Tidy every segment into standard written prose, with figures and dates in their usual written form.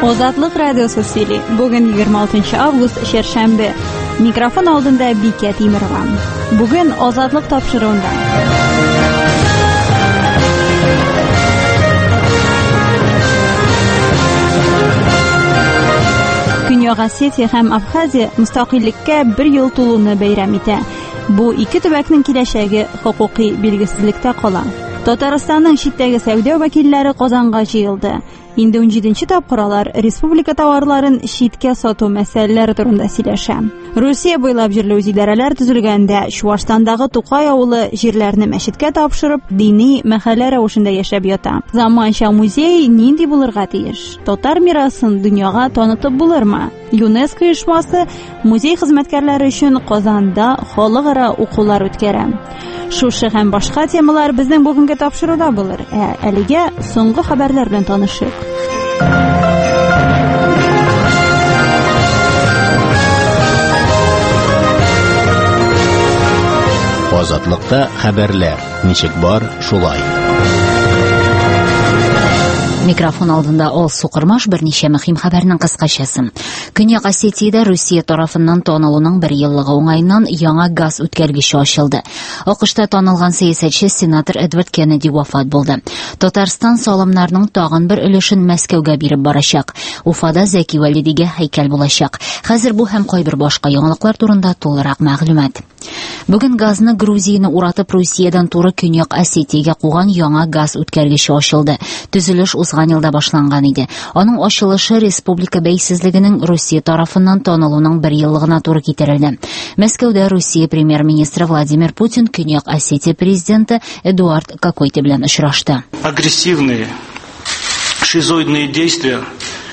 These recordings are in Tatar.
Озатлык радиосы сөйли. Бүген 26 август шәршәмбе. Микрофон алдында Бикә Тимирова. Бүген Озатлык тапшыруында. Көньяк Осетия һәм Абхазия мустақиллеккә 1 ел тулуны бәйрәм итә. Бу ике төбәкнең киләчәге хокукый билгесезлектә кала. Татарстанның читтәге сәүдә вәкилләре Казанга җыелды. Инде 17-нче тапкырлар республика товарларын читкә сату мәсьәләләре турында сөйләшә. Русия буйлап җирле идарәләр төзелгәндә Чуашстандагы Тукай авылы җирләрне мәчеткә тапшырып, дини мәхәллә рәвешендә яшәп ята. Заманча музей нинди булырга тиеш? Татар мирасын дөньяга танытып булырмы? ЮНЕСКО оешмасы музей хезмәткәрләре өчен Казанда халыкара укулар үткәрә. Шушы һәм башка темалар безнең бүгенге тапшыруда булыр. Әлегә соңгы хәбәрләр белән танышыйк. Азатлыкта хәбәрләр. Ничек бар, шулай. Микрофон алдында Ол Сукырмаш берничә мөһим хәбәрнең кыскачасы. Көньяк Осетиядә Русия тарафыннан танылуның 1 еллыгы уңаеннан яңа газ үткәргече ачылды. АКШта танылган сәясәтче сенатор Эдвард Кеннеди вафат булды. Татарстан салымнарының тагын бер өлешен Мәскәүгә биреп барачак. Уфада Зәки Вәлидигә һәйкәл булачак. Хәзер бу һәм кайбер башка яңалыклар турында тулырак мәгълүмат. Бүген газны Грузияны уратып Русиядән туры Көньяк Осетиягә куган яңа газ үткәргече ачылды. Төзелеш узган елда башланган иде. Аның ачылышы республика бәйсезлегенең Русия тарафыннан танылуның 1 еллыгына туры китерелде. Мәскәүдә Русия премьер-министры Владимир Путин Көньяк Осетия президенты Эдуард Кокойты белән очрашты. Агрессивные шизоидные действия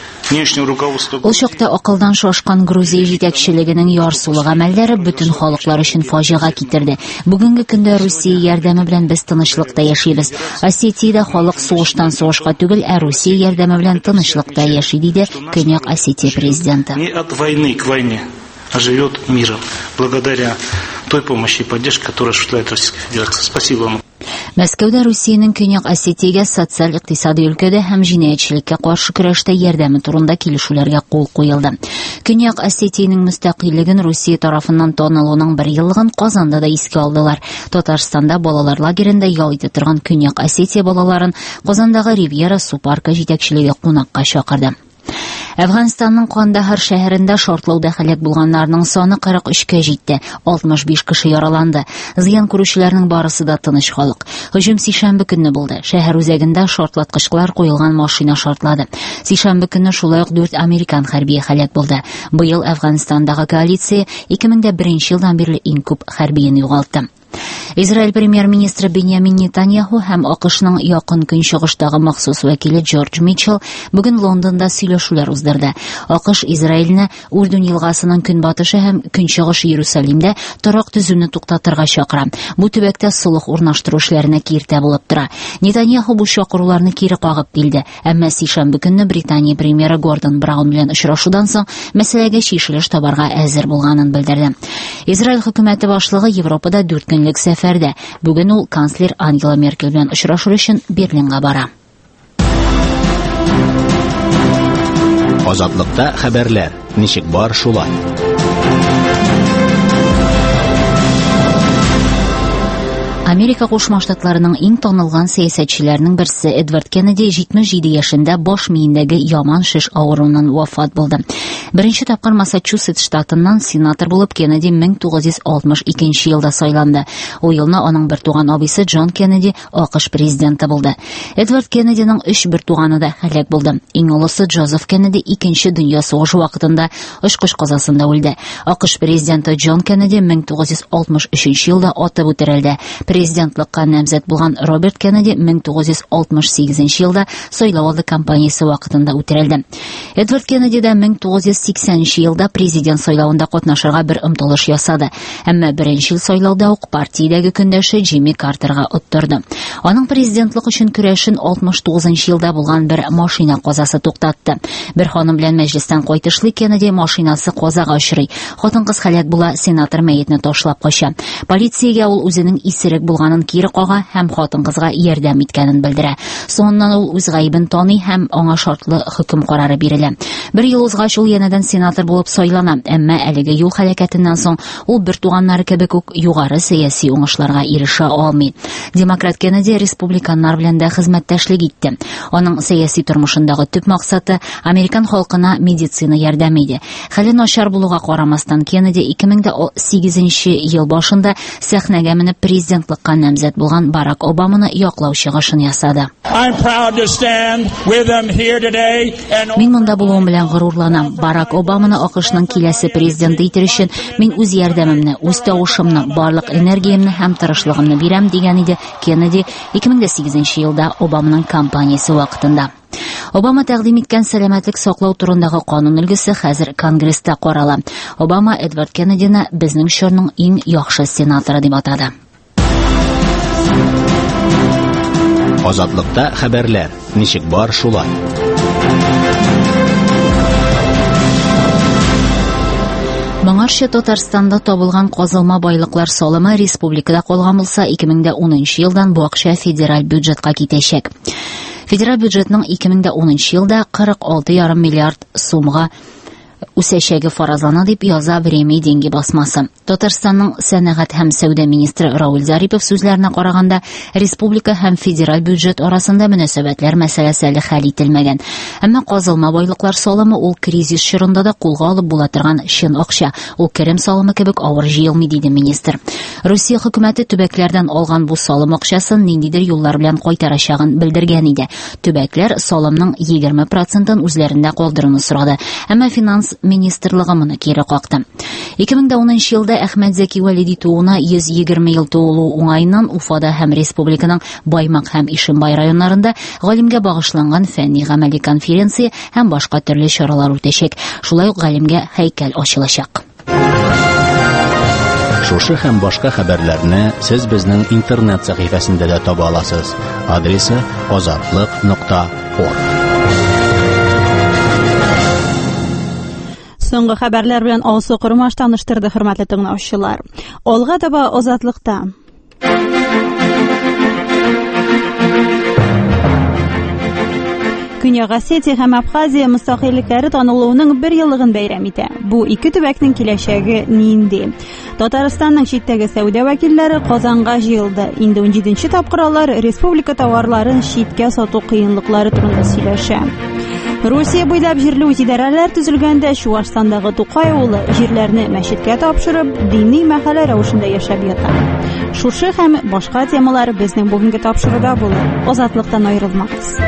Ул чакта акылдан шашкан Грузия җитәкчелегенең ярсулы гамәлләре бөтен халыклар өчен фаҗига китерде. Бүгенге көндә Русия ярдәме белән без тынычлыкта яшибез. Осетиядә халык сугыштан сугышка түгел, Русия ярдәме белән тынычлыкта яши, диде Көньяк Осетия президенты. Не от войны к войне, а живет миром, благодаря той помощи и поддержке, которую осуществляет Российская Федерация. Спасибо вам. Мәскәүдә Русиянең Көньяк Осетиягә социаль-икътисади өлкәдә һәм җинаятьчелеккә каршы көрәштә ярдәме турында килешүләргә кул куелды. Көньяк Осетиянең мөстәкыйльлеген Русия тарафыннан танылуның 1 еллыгын Казанда да искә алдылар. Татарстанда балалар лагерендә ял итә торган Көньяк Осетия балаларын Казандагы Ривьера су паркы җитәкчелеге кунакка чакырды. Әфганстанның Кандахар шәһәрендә шартлауда һәлак булганнарның саны 43-кә җитте. 65 кеше яраланды. Зыян күрүчеләрнең барысы да тыныч халык. Һөҗүм сишәмбе көнне булды. Шәһәр үзәгендә шартлаткычлар куелган машина шартлады. Сишәмбе көнне шулай ук 4 американ хәрби һәлак булды. Быел Әфганстандагы коалиция 2001 елдан бирле иң күп хәрбиен югалтты. Израиль премьер-министры Беньямин Нетаньяху һәм АКШның якын көнчыгыштагы махсус вәкиле Джордж Митчелл бүген Лондонда сөйләшүләр уздырды. АКШ Израильне Урдун елгасының көнбатышы һәм көнчыгыш Иерусалимдә торак төзүне туктатырга чакыра. Бу төбәктә сулых урнаштыру эшләренә киртә булып тора. Нетаньяху бу чакыруларны кире кагып килде. Әмма сишәмбе көнне Британия премьеры Гордон Браун белән очрашудан соң мәсьәләгә чишелеш табарга әзер булганын белдерде. Израиль хөкүмәте башлыгы Европада 4 көнлек сәфәрдә. Бүген ул канцлер Ангела Меркель белән очрашу өчен Берлинга бара. Азатлыкта хәбәрләр. Ничек бар, шулай. Америка Кушма Штатларының иң танылган сәясәтчеләренең берсе Эдвард Кеннеди 77 яшендә баш миендәге яман шеш авыруыннан вафат булды. Беренче тапкыр Массачусетс штатыннан сенатор булып Кеннеди 1962 елда сайланды. Ул елны аның бер туган абыйсы Джон Кеннеди АКШ президенты булды. Эдвард Кеннединың 3 бер туганы да һәлак булды. Иң олысы Джозеф Кеннеди 2нче дөнья сугышы вакытында очкыш казасында үлде. АКШ президенты Джон Кеннеди 1963 елда атып үтерелде. Президентлыкка намзәт булган Роберт Кеннеди 1968 елда сайлауалды кампаниясе вакытында үтерелде. Эдвард Кеннеди да 1980 елда президент сайлауында катнашырга бер омтылыш ясады. Әмма беренче ел сайлауда ук партиядәге көндәше Джимми Картерга оттырды. Аның президентлык өчен көрәшен 69 елда булган бер машина казасы туктатты. Бер ханым белән мәҗлестән кайтышлый Кеннеди машинасы казага очрый. Хатын-кыз һәлак була, сенатор мәетне ташлап кача. Полициягә ул үзенең исерек булганын кире кага һәм хатын-кызга ярдәм иткәнен белдерә. Соңыннан ул үз гаебен таный һәм аңа шартлы хөкем карары бирелә. 1 ел узгач ул янәдән сенатор булып сайлана, әмма әлеге юл һәлакәтеннән соң ул бер туганнары кебек үк югары сәяси уңышларга ирешә алмый. Демократ Кеннеди республиканнар белән дә хезмәттәшлек итте. Аның сәяси тормышындагы төп максаты американ халкына медицина ярдәме иде. Хәле начар булуга карамастан Кеннеди 2008 ел башында сәхнәгә менеп президентлыкка намзәт булган Барак Обаманы яклау чыгышын ясады. Мин монда булуым белән горурланам. Барак Обаманы АКШның киләсе президенты итер өчен мин үз ярдәмемне, үз тавышымны, барлык энергиямне һәм тырышлыгымны бирәм дигән иде Кеннеди 2008 елда Обаманың кампаниясе вакытында. Обама тәкъдим иткән сәламәтлек саклау турындагы канун өлгесе хәзер Конгресста карала. Обама Эдвард Кеннедины безнең чорның иң яхшы сенаторы дип атады. Азатлыкта хәбәрләр. Ничек бар шулай. Моңарчы Татарстанда табылган казылма байлыклар салымы республикада калган булса, 2010 елдан бу акча федераль бюджетка китәчәк. Федераль бюджетның 2010 елда 46,5 миллиард сумга үсәчәге фаразлана дип яза Время деньги басмасы. Татарстанның сәнәгать һәм сәүдә министры Рауль Зарипов сүзләренә караганда, республика һәм федераль бюджет арасында мөнәсәбәтләр мәсьәләсе әле хәл ителмәгән. Әмма казылма байлыклар салымы ул кризис чорында да кулга алып була торган чын акча. Ул керем салымы кебек авыр җыелмый диде министр. Русия хөкүмәте төбәкләрдән алган бу салым акчасын ниндидер юллар белән кайтарачагын белдергән иде. Төбәкләр салымның 20% үзләрендә калдыруны сорады. Әмма финанс министрлыгы моны кире какты. 2010 елда Әхмәт Зәки Вәлиди туына 120 ел тулу уңайыннан Уфада һәм республиканың Баймак һәм Ишембай районнарында галимгә багышланган фәнни-гамәли конференция һәм башка төрле чаралар үтәчәк. Шулай ук галимгә һәйкәл ачылачак. Шушы һәм башка хәбәрләрне сез безнең интернет сәхифәсендә дә таба аласыз. Адресы azatlyk.org. Соңгы хәбәрләр белән Алсу Кырмаш таныштырды, хөрмәтле тыңлаучылар. Алга таба азатлыкта. Көньяк Осетия һәм Абхазия мөстәкыйльлекләре танылуының 1 еллыгын бәйрәм итә. Бу ике төбәкнең киләчәге нинди? Татарстанның читтәге сәүдә вәкилләре Казанга җыелды. Инде 17нче тапкыр алар республика товарларын читкә сату кыенлыклары турында сөйләшә. Русия буйлап җирле үзидарәләр төзелгәндә Чуашстандагы Тукай улы җирләрне мәчеткә тапшырып, дини мәхәллә рәвешендә яшәп ята. Шушы һәм башка темалар безнең бүгенге тапшыруда булыр. Азатлыктан аерылмагыз.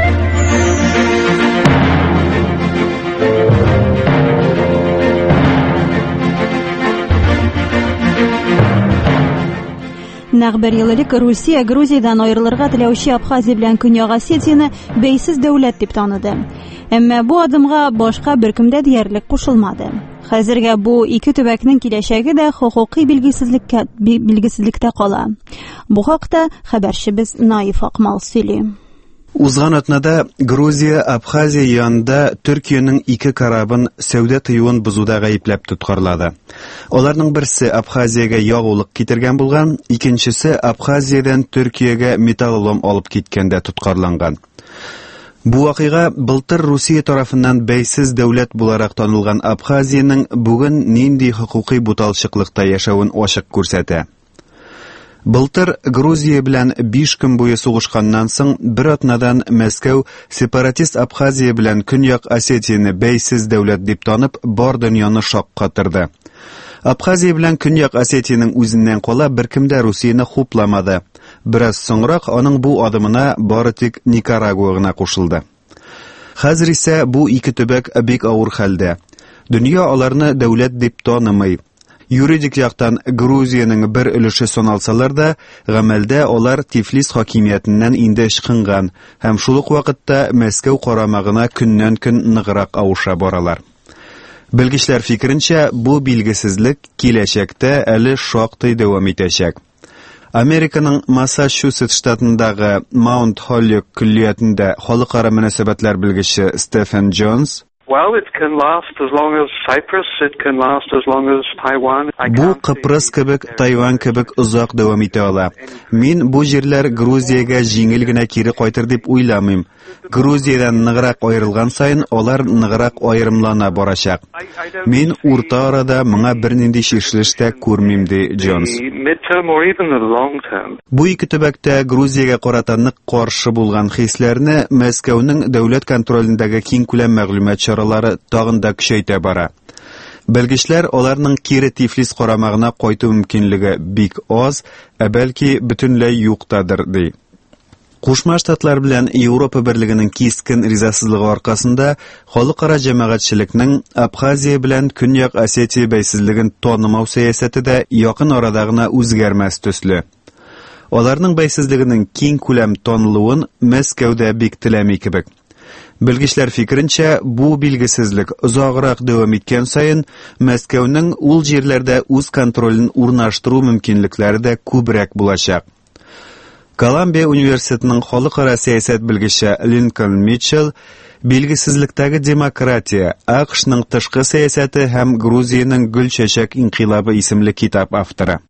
Нәкъ 1 ел элек Русия Грузиядан аерылырга теләүче Абхазия белән Көньяк Осетияны бәйсез дәүләт дип таныды. Әмма бу адымга башка беркемдә диярлек кушылмады. Хәзергә бу ике төбәкнең киләчәге дә хукукый билгесезлектә кала. Бу хакта хәбәрчебез Наиф Акмал сөйли. Узган атнада Грузия Абхазия янында Төркиянең 2 карабын сәүдә тыюын бузуда гаепләп тоткарлады. Аларның берсе Абхазиягә ягулык китергән булган, икенчесе Абхазиядан Төркиягә металлолом алып киткәндә тоткарланган. Бу вакыйга былтыр Русия тарафыннан бәйсез дәүләт буларак танылган Абхазияның бүген нинди хукукый буталчыклыкта яшәвен ачык күрсәтә. Былтыр Грузия белән 5 көн буе сугышканнан соң бер атнадан Мәскәү сепаратист Абхазия белән Көньяк Осетияны бәйсез дәүләт дип танып, бар дөньяны шаккатырды. Абхазия белән Көньяк Осетияның үзеннән кала беркем дә Русияны хупламады. Бераз соңрак аның бу адымына бары тик Никарагуа гына кушылды. Хәзер исә бу ике төбәк бик авыр хәлдә. Дөнья аларны дәүләт дип танымый. Юридик яктан Грузияның бер өлеше саналсалар да, гамәлдә алар Тифлис хакимиятеннән инде чыккан һәм шул ук вакытта Мәскәү карамагына көннән-көн ныграк авыша баралар. Белгечләр фикеренчә, бу билгесезлек киләчәктә әле шактый дәвам итәчәк. Американың Массачусетс штатындагы Маунт Холлок күллиятендә халыкара мөнәсәбәтләр белгече Стефен Джонс Well, it can last as long as Cyprus, it can last as long as Taiwan. Бу Кыпрыс кебек, Тайван кебек озак дәвам итә ала. Мин бу җирләр Грузиягә җиңел генә кире кайтыр дип уйламыйм. Грузиядан ныграк аерылган сайын алар ныграк аерымлана барачак. Мин урта арада моңа бернинди шишлеш тә күрмим ди Джонс. Бу ике төбәктә Грузиягә карата нык каршы булган хисләрне Мәскәүнең дәүләт контролендәге киң күләм мәгълүмат чаралары тагын да көчәйтә бара. Белгечләр аларның кире Тифлис карамагына кайту мөмкинлеге бик аз, бәлки бөтенләй юктадыр ди. Кушма Штатлар белән Европа берлегенең кискен ризасызлыгы аркасында халыкара җәмәгатьчелекнең Абхазия белән Көньяк Осетия бәйсезлеген танымау сәясәте дә якын арада гына үзгәрмәс төсле. Аларның бәйсезлегенең киң күләм танылуын Мәскәүдә бик теләми кебек. Белгечләр фикеренчә, бу билгесезлек озаграк дәвам иткән саен Мәскәүнең ул җирләрдә үз контролен урнаштыру мөмкинлекләре дә күбрәк булачак. Колумбия университетының халыкара сәясәт белгече Линкольн Митчелл билгесезлектәге демократия, АКШның тышкы сәясәте һәм Грузияның гүл чәчәк инкыйлабы исемле китап авторы.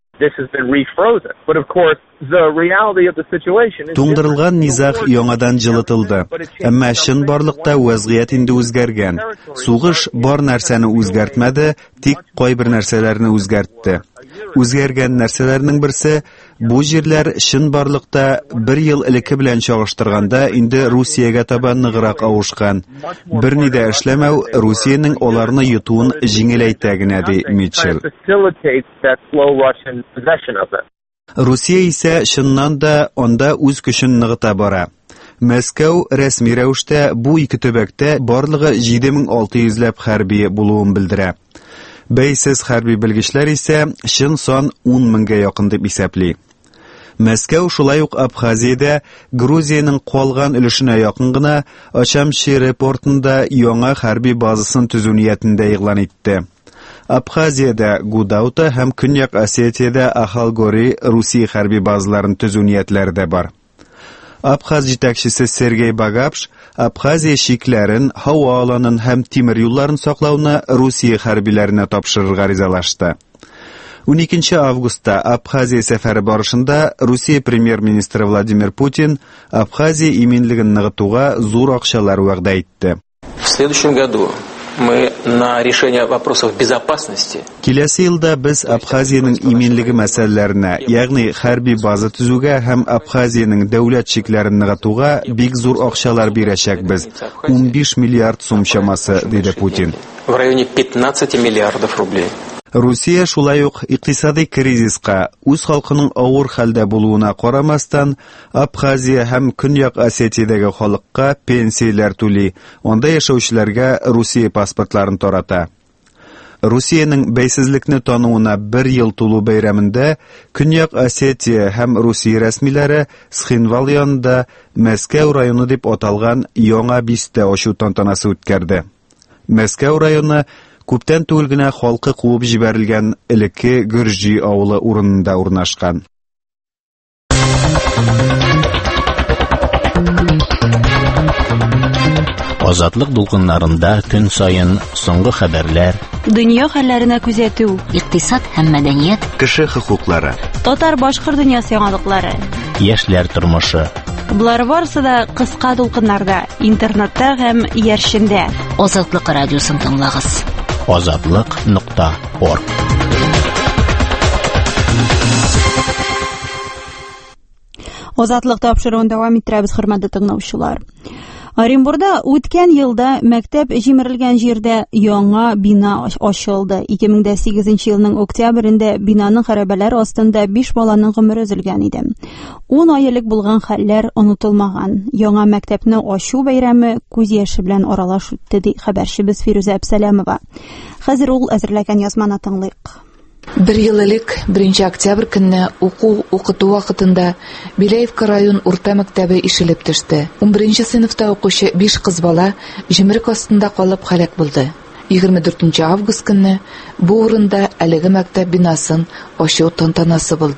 Туңдырылган низах яңадан җылытылды. Әмма чын барлыкта вазгыять инде үзгәргән. Сугыш бар нәрсәне үзгәртмәде, тик кайбер нәрсәләрне үзгәртте. Үзгәргән нәрсәләрнең берсе бу җирләр чын барлыкта 1 ел элекке белән чагыштырганда инде Русиягә таба ныграк авышкан. Берни дә эшләмәү Русиянең аларны йотуын җиңеләйтә генә ди Митчелл. Русия исә чыннан да анда үз көчен ныгыта бара. Мәскәү рәсми рәвештә бу ике төбәктә барлыгы 7600 хәрби булуын белдерә. Бәйсез хәрби белгечләр исә чын сан 10 меңгә якын дип исәпли. Мәскәү шулай ук Абхазиядә Грузияның калган өлешенә якын гына Очамчи портында яңа хәрби базасын төзү ниятендә игълан итте. Абхазиядә Гудаута һәм Көньяк Осетиядә Ахалгори Русия хәрби базаларын төзү ниятләре дә бар. Абхаз җитәкчесе Сергей Багапш Абхазия шикләрен, һава аланын һәм тимер юлларын саклауны Русия хәрбиләренә тапшырырга ризалашты. 12 августта Абхазия сәфәре барышында Русия премьер-министры Владимир Путин Абхазия иминлеген ныгытуга зур акчалар вәгъдә итте. В следующем году мы на решение вопросов безопасности. Киләсе елда без Абхазиянең иминлеге мәсьәләләренә, ягъни хәрби база төзүгә һәм Абхазиянең дәүләт чикләрен ныгытуга бик зур акчалар бирәчәкбез. 15 миллиард сум чамасы, диде Путин. В районе 15 миллиардов рублей. Русия шулай ук икътисади кризиска, үз халкының авыр хәлдә булуына карамастан, Абхазия һәм Көньяк Осетиядәге халыкка пенсияләр түли, анда яшәүчеләргә Русия паспортларын тарата. Русиянең бәйсезлекне тануына 1 ел тулу бәйрәмендә Көньяк Осетия һәм Русия рәсмиләре Схинвал янында Мәскәү районы дип аталган яңа бистә ачу тантанасы үткәрде. Мәскәү районы күптән түгел генә халкы куып җибәрелгән элекке Гөрҗи авылы урынында урнашкан. Азатлык дулкыннарында көн сайын соңгы хәбәрләр, дөнья хәлләренә күзәтү, икътисад һәм мәдәният, кеше хокуклары, татар-башкорт дөньясы яңалыклары, яшьләр тормышы. Булар барысы да кыска дулкыннарда, интернетта һәм яршендә. Азатлык радиосын тыңлагыз. Azatlık.org Азатлык тапшыруын дәвам иттерәбез, хөрмәтле тыңлаучылар. Оренбурда үткән елда мәктәп җимерелгән җирдә яңа бина ачылды. 2008 елның октябрендә бинаның хәрабәләр астында 5 баланың гомере өзелгән иде. 10 ай элек булган хәлләр онытылмаган. Яңа мәктәпне ачу бәйрәме күз яше белән аралаш үтте, ди хәбәрчебез Фируза Әбсәләмова. Хәзер ул әзерләгән язманы тыңлыйк. 1 ел элек 1 октябрь көнне укыту вакытында Беляевка район урта мәктәбе ишелеп төште. 11 сыйныфта укучы 5 кыз бала җимерек астында калып һәлак булды. 24 август көнне бу урында әлеге мәктәп бинасын ачу тантанасы булды.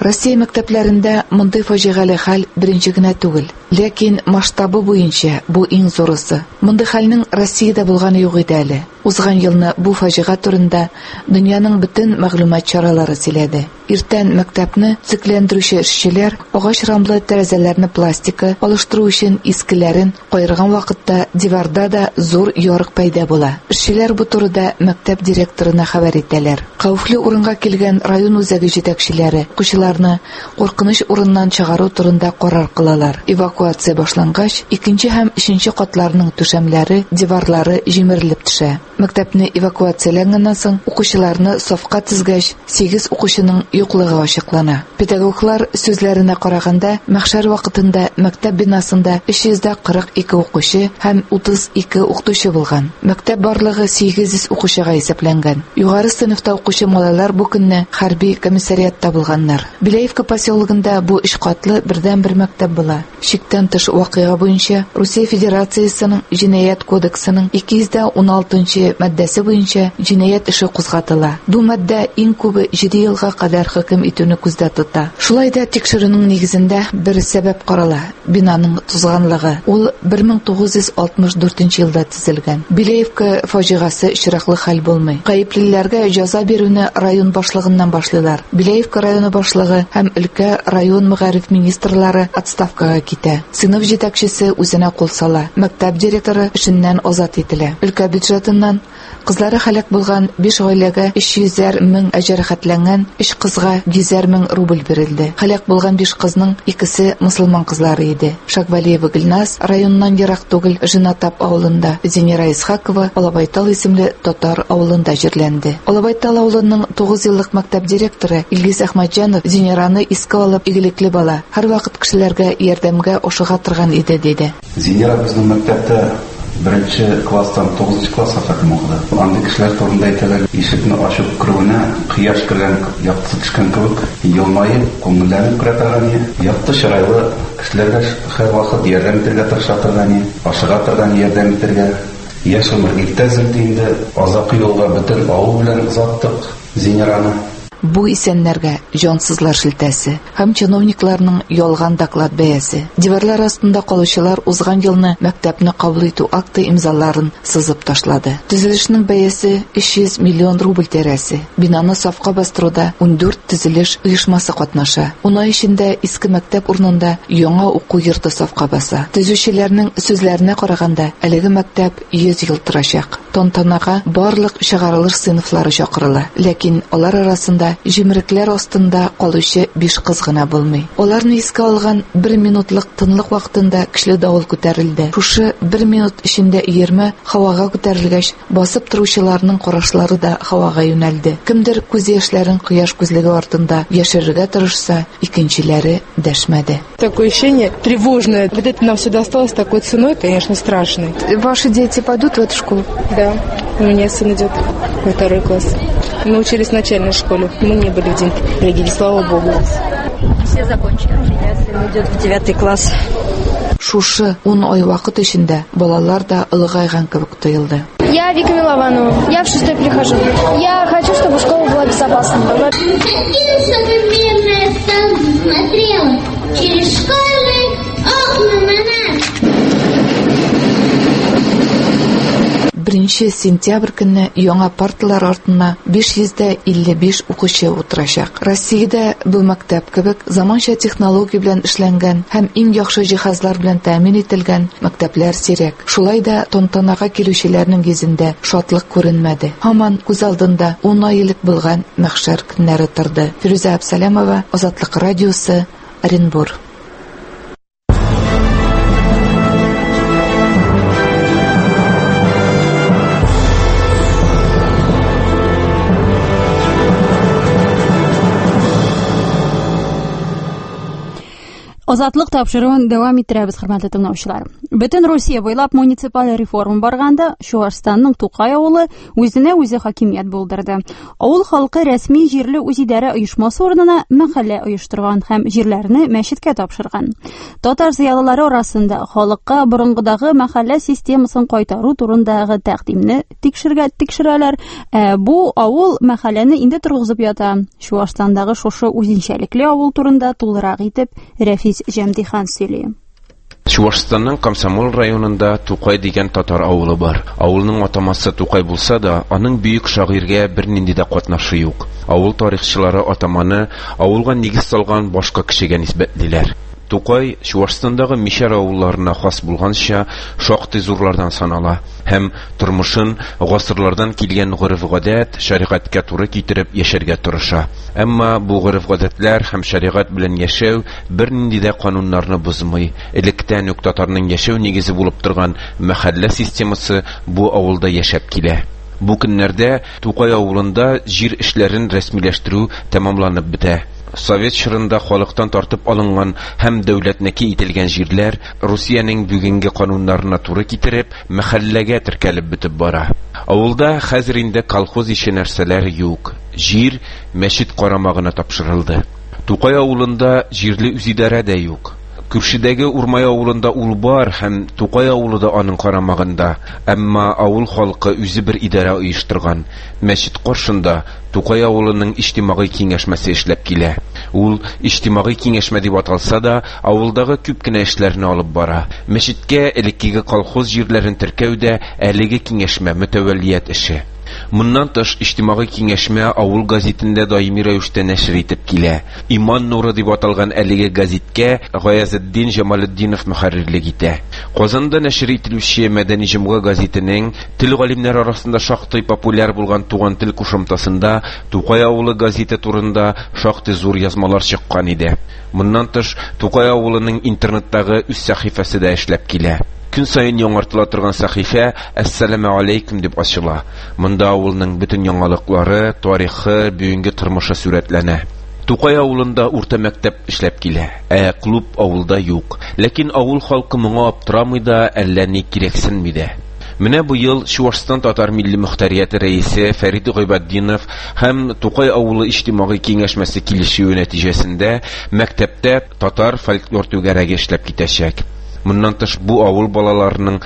Россия мәктәпләрендә мондый фаҗигале хәл беренче генә түгел, ләкин масштабы буенча бу иң зурысы. Мондый хәлнең Россиядә булганы юк иде әле. Узган елны бу фаҗига турында дөньяның бөтен мәгълүмат чаралары сөйләде. Иртән мәктәпне циклендирүче эшчеләр агач рамлы тәрәзәләрне пластика алыштыру өчен искеләрен кайрган вакытта диварда да зур ярык пайда була. Эшчеләр бу турыда мәктәп директорына хәбәр итәләр. Кауфлы урынга килгән район үзәге җитәкчеләре укучыларны куркыныч урыннан чыгару турында карар кылалар. Эвакуация башлангач, икенче һәм өченче катларның түшәмләре, диварлары җимерелеп төшә. Мәктәпне эвакуацияләнгәннән соң укучыларны сафка тезгәч, 8 укучының юклыгы ачыклана. Педагоглар сүзләренә караганда, мәхшәр вакытында мәктәп бинасында 342 укучы һәм 32 укытучы булган. Мәктәп барлыгы 800 укучыга исәпләнгән. Югары сыйныфта укучы малайлар бу көнне хәрби комиссариатта булганнар. Беляевка поселогында бу 3 катлы бердән-бер мәктәп була. Шиктән тыш вакыйга буенча Русия Федерациясенең Җинаять кодексының 216 маддәсе буенча җинаять эше кузгатыла. Бу мадда иң күбе 7 елга кадәр хөкем итүне күздә тота. Шулай да тикшерүнең нигезендә бер сәбәп карала: бинаның тузганлыгы. Ул 1964 елда төзелгән. Беляевка фаҗигасы очраклы хәл булмый. Гаеплеләргә җәза бирүне район башлыгыннан башлыйлар. Беляевка районы башлыгы һәм өлкә район мәгариф министрлары отставкага китә. Сыйныф җитәкчесе үзенә кул сала. Мәктәп директоры эшеннән азат ителә. Өлкә бюджетыннан кызлары һәлак булган 5 гаиләгә 300 мең әҗәрхәтләнгән, 3 кызга 100 мең рубль бирелде. Һәлак булган 5 кызның икесе мусульман кызлары иде. Шагвалиева Гөлназ районнан ерак түгел Жинатап авылында, Зинера Исхакова Алабайтал исемле татар авылында җирләнде. Алабайтал авылының 9 еллык мәктәп директоры Илгиз Әхмәтҗанов Зинераны искә алып игелекле бала, һәрвакыт кешеләргә ярдәмгә ашыга торган иде диде. Зинера безнең мәктәптә birinchi klassdan 9 klassga qadar o'qidi. Andi kishilar to'g'rida aytadilar, eshikni ochib kiruvini quyosh kirgan yoqti tushgan kibik yilmayib, ko'ngillanib kiratargani, yoqti chiroyli kishilarga har vaqt yordam etishiga tirishadilarni, oshiga turgan yordam etishiga yosh umrga yetkazildi. Endi uzoq yo'lga butun avul bilan uzatdik Zinerani. Бу исәннәргә җансызлар шелтәсе һәм чиновникларның ялган доклад бәясе. Диварлар астында калучылар узган елны мәктәпне кабул итү акты имзаларын сызып ташлады. Төзелешнең бәясе 300 миллион рубль тәрәсе. Бинаны сафка бастыруда 14 төзелеш оешмасы катнаша. Уның ичендә иске мәктәп урынында яңа уку йорты сафка баса. Төзүчеләрнең сүзләренә караганда, әлеге мәктәп 100 ел торачак. Тантанага барлык чыгарылыш сыйныфлары чакырыла. Ләкин алар арасында җимерекләр астында калучы 5 кыз гына булмый. Аларны искә алган 1 минутлык тынлык вакытында көчле давыл күтәрелде. Шушы 1 минут эчендә 20 һавага күтәрелгәч, басып торучыларның карашлары да һавага юнәлде. Кемдер күз яшьләрен кояш күзлеге артында яшерергә тырышса, икенчеләре дәшмәде. Такое ощущение тревожное. Вот это нам все досталось такой ценой, конечно, страшной. Ваши дети пойдут в эту школу? Да, у меня сын идет во 2 класс. Мы учились в начальной школе. Мы не были в день трагедии, слава богу. Все закончили. У меня сын идет в 9 класс. Шушы 10 ай вакыт эчендә балалар да ылгайган кебек тоелды. Я Вика Милованова. Я в 6 прихожу. Я хочу, чтобы школа была безопасной. Современная смотрела через школьные окна на нас. 1 сентябрь көнне яңа парталар артына 555 укучы утырачак. Россиядә бу мәктәп кебек заманча технология белән эшләнгән һәм иң яхшы җиһазлар белән тәэмин ителгән мәктәпләр сирәк. Шулай да тантанага килүчеләрнең йөзендә шатлык күренмәде. Һаман күз алдында 10 ай элек булган мәхшәр көннәре торды. Фирүзә Абсалямова, Азатлык радиосы, Оренбург. Азатлык тапшыруын дәвам иттерәбез, хөрмәтле тыңлаучылар. Бөтен Россия буйлап муниципаль реформа барганда, Чуашстанның Тукай авылы үзенә үзе хакимият булдырды. Авыл халкы рәсми җирле үзидарә оешмасы урынына мәхәллә оештырган һәм җирләрне мәчеткә тапшырган. Татар зыялылары арасында халыкка борынгыдагы мәхәллә системасын кайтару турындагы тәкъдимне тикшерәләр. Бу авыл мәхәлләне инде торгызып ята. Чуашстандагы шушы үзенчәлекле авыл турында тулырак итеп Рәфис Җәмдихан сөйли. Чувашстанның Комсомол районында Тукай дигән татар авылы бар. Авылның атамасы Тукай булса да, аның бөек шагыйрьгә бернинди дә катнашы юк. Авыл тарихчылары атаманы авылга нигез салган башка кешегә нисбәтлиләр. Тукай Чувашстандагы мишәр авылларына хас булганча шактый зурлардан санала һәм тормышын гасырлардан килгән гореф-гадәт, шәригатькә туры китереп яшәргә тырыша. Әмма бу гореф-гадәтләр һәм шәригат белән яшәү бернинди дә кануннарны бозмый. Электән үк татарның яшәү нигезе булып торган мәхәллә системасы бу авылда яшәп килә. Бу көннәрдә Тукай авылында җир эшләрен рәсмиләштерү тәмамланып бетә. Совет чорында халыктан тартып алынган һәм дәүләтнеке ителгән җирләр Русиянең бүгенге кануннарына туры китереп, мәхәлләгә теркәлеп бетеп бара. Авылда хәзер инде колхоз ише нәрсәләр юк. Җир мәчет карамагына тапшырылды. Тукай авылында җирле үзидарә дә юк. Күршедәге Урмай авылында ул бар һәм Тукай авылы да аның карамагында. Әмма авыл халкы үзе бер идарә оештырган. Мәчет каршында Тукай авылының иҗтимагый киңәшмәсе эшләп килә. Ул иҗтимагый киңәшмә дип аталса да, авылдагы күп кенә эшләрне алып бара. Мәчеткә элеккеге колхоз җирләрен теркәүдә әлеге киңәшмә мөтәвәллият эше. Моннан тыш иҗтимагый киңәшмә авыл газетында даими рәвештә нәшр итеп килә. Иман нуры дип аталган әлеге газеткә Гаязетдин Җамалетдинов мөхәррирлек итә. Казанда нәшр ителүче Мәдәни җомга газетының тел галимнәре арасында шактый популяр булган Туган тел кушымтасында Тукай авылы газеты турында шактый зур язмалар чыккан иде. Моннан тыш Тукай авылының интернеттагы үз сәхифәсе дә эшләп килә. Көн сайын яңартыла торган сәхифә «Әссәламу алейкум» дип ачыла. Монда авылның бөтен яңалыклары, тарихы, бүгенге тормышы сурәтләнә. Тукай авылында урта мәктәп эшләп килә. Клуб авылда юк. Ләкин авыл халкы моңа аптырамый да, әллә ни кирәксенми дә. Менә бу ел Чувашстан татар милли мөхтәрияте рәисе Фәрид Гыйбаддинов һәм Тукай авылы иҗтимагый киңәшмәсе килешүе нәтиҗәсендә мәктәптә татар фольклор түгәрәге эшләп китәчәк. Моннан тыш бу авыл балаларының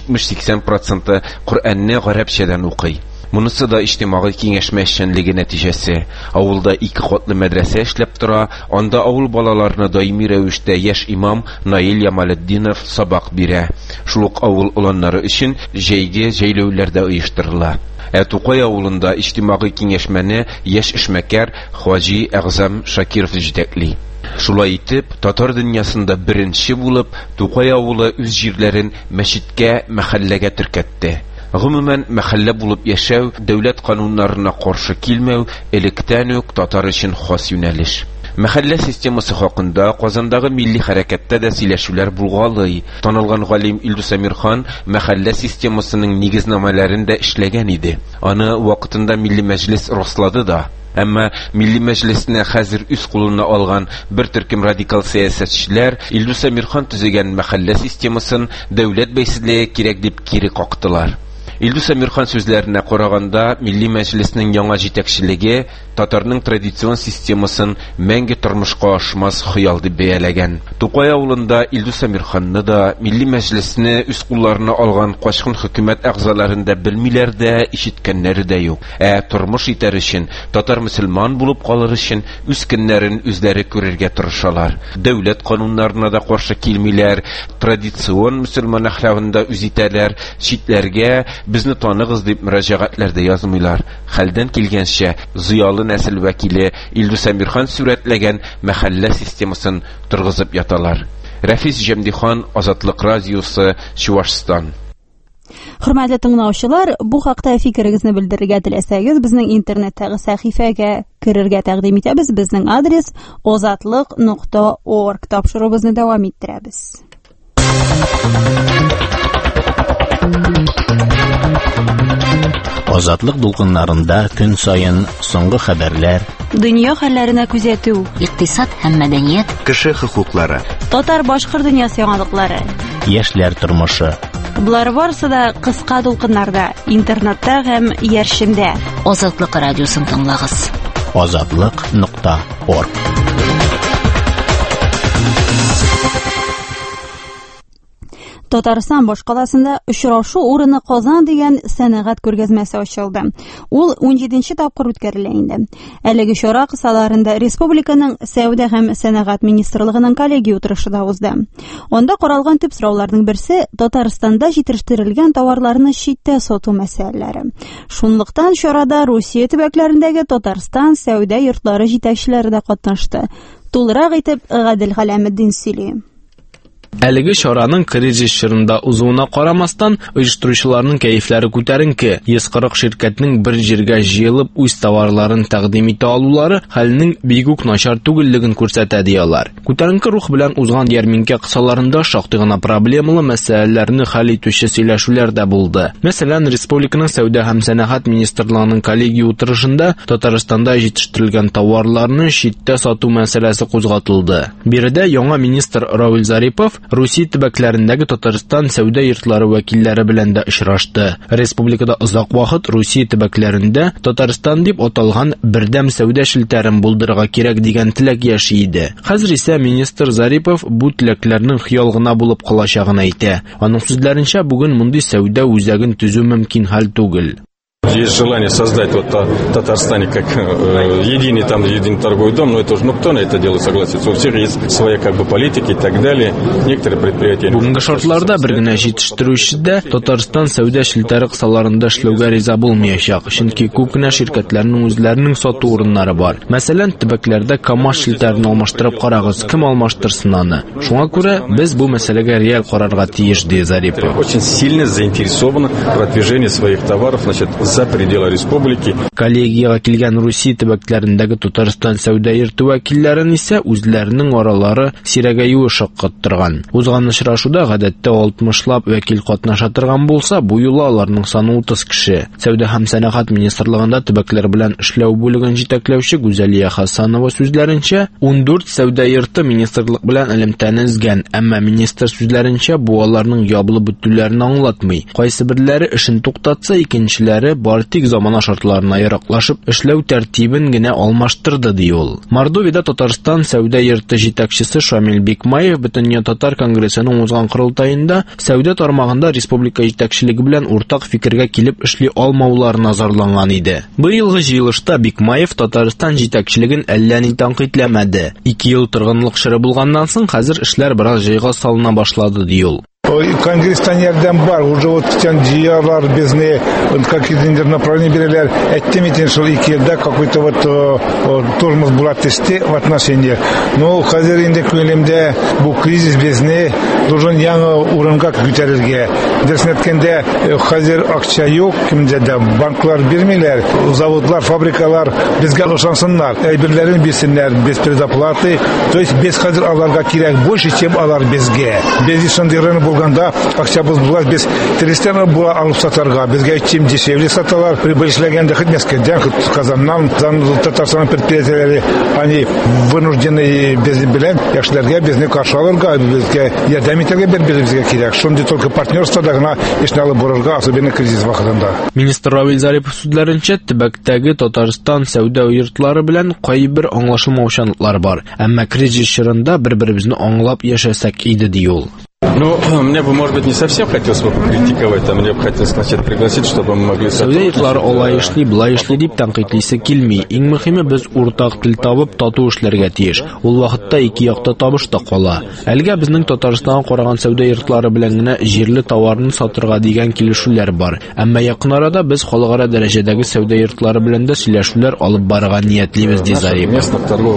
70-80% Коръәнне гарәпчәдән укый. Монысы да иҗтимагый киңәшмә эшчәнлеге нәтиҗәсе. Авылда 2 катлы мәдрәсә эшләп тора, анда авыл балаларына даими рәвештә яшь имам Наил Ямалетдинов сабак бирә. Шул ук авыл уланнары өчен җәйге җәйләүләр дә оештырыла. Тукай авылында иҗтимагый киңәшмәне яшь эшмәкәр Хаҗи Әгъзам Шакиров җитәкли. Шулай итеп, татар дөньясында беренче булып Тукай авылы үз җирләрен мәчеткә, мәхәлләгә теркәтте. Гомумән, мәхәллә булып яшәү, дәүләт кануннарына каршы килмәү электән үк татар өчен хас юнәлеш. Мәхәллә системасы хакында Казандагы милли хәрәкәттә дә сөйләшүләр булгалый. Танылган галим Илдус Әмирхан мәхәллә системасының нигезнамәләрендә эшләгән иде. Аны вакытында милли мәҗлес раслады да. Әмма милли мәҗлесне хәзер үз кулына алган бер төркем радикал сәясәтчеләр Илдус Әмирхан төзегән мәхәллә системасын дәүләт бәйсезлеге кирәк дип кире кактылар. Илдус Әмирхан сүзләренә караганда, милли мәҗлеснең яңа җитәкчелеге татарның традицион системасын мәңге тормышка ашмас хыял дип бәяләгән. Тукай авылында Илдус Әмирханны да, милли мәҗлесне үз кулларына алган качкын хөкүмәт әгъзаларын да белмиләр дә, ишеткәннәре дә юк. Тормыш итәр өчен, татар мөселман булып калыр өчен үз көннәрен үзләре күрергә тырышалар. Дәүләт кануннарына да каршы килмиләр, традицион мөселман әхлагында үз итәләр, читләргә безне таныгыз дип мөрәҗәгатьләрдә язмыйлар. Хәлдән килгәнчә зыялы нәсел вәкиле Илдус Әмирхан сүрәтләгән мәхәллә системасын торгызып яталар. Рәфис Җәмдихан, Азатлык радиосы, Чувашстан. Хөрмәтле тыңлаучылар, бу хакта фикерегезне белдерергә теләсәгез, безнең интернеттагы сәхифәгә керергә тәкъдим итәбез. Безнең адрес ozatliq.org. Тапшыруыбызны дәвам иттерәбез. Азатлык дулкыннарында көн сайын соңгы хәбәрләр, дөнья хәлләренә күзәтү, икътисад һәм мәдәният, кеше хокуклары, татар-башкорт дөньясы яңалыклары, яшьләр тормышы. Булар барысы да кыска дулкыннарда, интернетта һәм яршемдә. Азатлык радиосын тыңлагыз. Azatlyk.org. Татарстан башкаласында очрашу урыны Казан дигән сәнәгать күргәзмәсе ачылды. Ул 17нче тапкыр үткәрелә инде. Әлеге чара кысаларында республиканың сәүдә һәм сәнәгать министрлыгының коллегия утырышында узды. Анда каралган төп сорауларның берсе Татарстанда җитештерелгән товарларны читтә сату мәсьәләләре. Шунлыктан чарада Русия төбәкләрендәге Татарстан сәүдә йортлары җитәкчеләре дә катнашты. Тулырак итеп Гадел Галәметдин сөйли. Әлеге чараның кризис чорында узуына карамастан, оештыручыларның кәефләре күтәренке. 140 ширкәтнең бер җиргә җыелып үз товарларын тәкъдим итә алулары хәлнең бик үк начар түгеллеген күрсәтә диялар. Күтәренке рух белән узган ярминкә кысаларында шактый гына проблемалы мәсьәләләрне хәл итүче сөйләшүләр дә булды. Мәсәлән, республиканың сәүдә һәм сәнәгать министрлыгының коллегия утырышында Татарстанда җитештерелгән товарларны читтә сату мәсьәләсе кузгатылды. Биредә яңа министр Равил Зарипов Русия төбәкләрендәге Татарстан сәүдә йортлары вәкилләре белән дә очрашты. Республикада озак вакыт Русия төбәкләрендә Татарстан дип аталган бердәм сәүдә шелтәрен булдырырга кирәк дигән теләк яши иде. Хәзер исә министр Зарипов бу теләкләрнең хыял гына булып калачагын әйтә. Аның сүзләренчә, бүген мондый сәүдә үзәген төзү мөмкин хәл түгел. Есть желание создать вот в Татарстане как единый торговый дом, но это уже кто на это дело согласится. У всех есть своя политики и так далее. Некоторые предприятия... Бүгенге шартларда бер генә җитештерүчедә Татарстан сәүдә шелтәре кысаларында эшләүгә риза булмаячак, чөнки күп кенә ширкәтләрнең үзләренең сату урыннары бар. Мәсәлән, төбәкләрдә КАМАЗ шелтәрен алмаштырып карагыз, кем алмаштырсын аны. Шуңа күрә без бу мәсьәләгә реаль карарга тиеш, ди Зарипов. Очень сильно заинтересованы в продвижении своих товаров, за пределы республики. Коллегиягә килгән Русия төбәкләрендәге Татарстан сәүдә йорты вәкилләрен исә үзләренең аралары сирәгәюе шаккаттырган. Узган очрашуда гадәттә 60лап вәкил катнаша торган булса, бу юлы аларның саны 30 кеше. Сәүдә һәм сәнәгать министрлыгында төбәкләр белән эшләү бүлеген җитәкләүче Гүзәлия Хасанова сүзләренчә, 14 сәүдә йорты министрлык белән элемтәне изгән, әмма министр сүзләренчә, бу аларның ябылып бетүләрен аңлатмый. Кайсы бирләре эшен туктатса, икенчеләре бар тик замана шартларына яраклашып эшләү тәртибен генә алмаштырды, ди ул. Мордовиядә Татарстан сәүдә йорты җитәкчесе Шамил Бикмаев Бөтенья татар конгрессының узган курултаенда сәүдә тармагында республика җитәкчелеге белән уртак фикергә килеп эшли алмаулары назарланган иде. Быелгы җыелышта Бикмаев Татарстан җитәкчелеген әллә ни тәнкыйтьләмәде. 2 ел торгынлык чоры булганнан соң хәзер эшләр бераз җайга салына башлады, ди ул. Конгресстан ярдәм бар, уже вот җыялар безне какие-то направления береләр. Әйттем что 2 елда какой-то вот тормоз була төште в отношениях. Но хәзер инде күңелемдә бу кризис безне должен яңа урынга күтәрергә. Дөресен әйткәндә, хәзер акча юк, кемдә дә банклар бирмиләр, заводлар, фабрикалар безгә ошансыннар, әйберләрен бирсеннәр без предоплаты. То есть без хәзер аларга кирәк больше, чем алар безгә. Без шундый рынок булганда акчабыз була, без туристларны була алып сатарга, безгә чем дешевле саталар. Прибыльшләгәндә хоть Мәскәүдән, хоть Казаннан, Татарстан предприятиеләре, они вынуждены без белән яшьләргә безне каршы алырга, безгә ярдәм итәргә бер-беребезгә кирәк. Шундый только партнерствода гына эшне алып барырга, особенно кризис вакытында. Министр Равил Зарипов сүзләренчә, төбәктәге Татарстан сәүдә йортлары белән кайбер аңлашылмаучанлыклар бар. Әмма кризис чорында бер-беребезне аңлап яшәсәк иде, ди ул. Ну, мне бы, может быть, не совсем хотелось бы покритиковать, а мне бы хотелось, значит, пригласить, чтобы мы могли... Сәүдә йортлары алай эшли, булай эшли дип тәнкыйтьлисе килми. Иң мөһиме, без уртак тел табып тату эшләргә тиеш. Ул вакытта ике якта табыш та кала. Әлегә безнең Татарстанга караган сәүдә йортлары белән генә җирле товарны сатырга дигән килешүләр бар. Әмма якын арада без халыкара дәрәҗәдәге сәүдә йортлары белән дә сөйләшүләр алып барырга ниятлибез, ди Зарипов.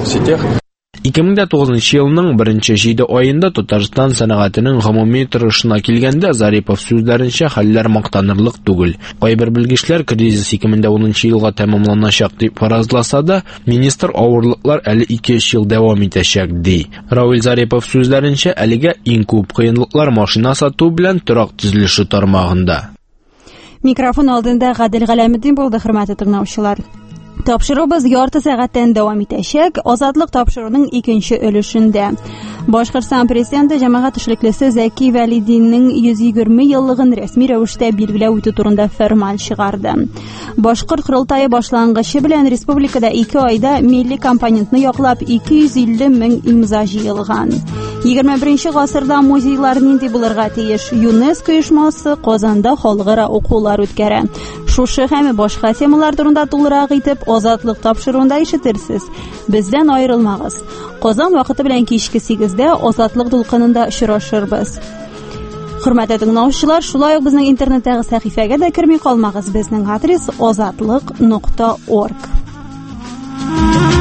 2009 елның 1-7 аенда Татарстан сәнәгатенең гомуми торышына килгәндә Зарипов сүзләренчә хәлләр мактанырлык түгел. Кайбер белгечләр кризис 2010 елга тәмамланачак дип фаразласа да, министр авырлыклар әле 2-3 ел дәвам итәчәк, ди. Равил Зарипов сүзләренчә, әлегә иң күп кыенлыклар машина сату белән торак төзелеше тармагында. Микрофон алдында Гадел Галәметдин булды, хөрмәтле тыңлаучылар. Тапшырубыз ярты сәгатьтән дәвам итәчәк. Азатлык тапшыруның икенче өлешендә. Башкортстан президенты җәмәгать эшлеклесе Зәки Вәлидиннең 120 еллыгын рәсми рәвештә билгеләү итү турында фәрман чыгарды. Башкорт Курултайы башлангычы белән республикада 2 айда милли компонентны яклап 250 мең имза җыелган. 21 гасырда музейлар нинди булырга тиеш? ЮНЕСКО оешмасы Казанда халыкара укулар үткәрә. Шушы һәм башка темалар турында тулырак итеп азатлык тапшыруында ишетерсез. Бездән аерылмагыз. Казан вакыты белән кичке 8дә азатлык дулкынында очрашырбыз. Хөрмәтле тыңлаучылар, шулай ук безнең интернеттагы сәхифәгә дә керми калмагыз. Безнең адрес azatlyk.org.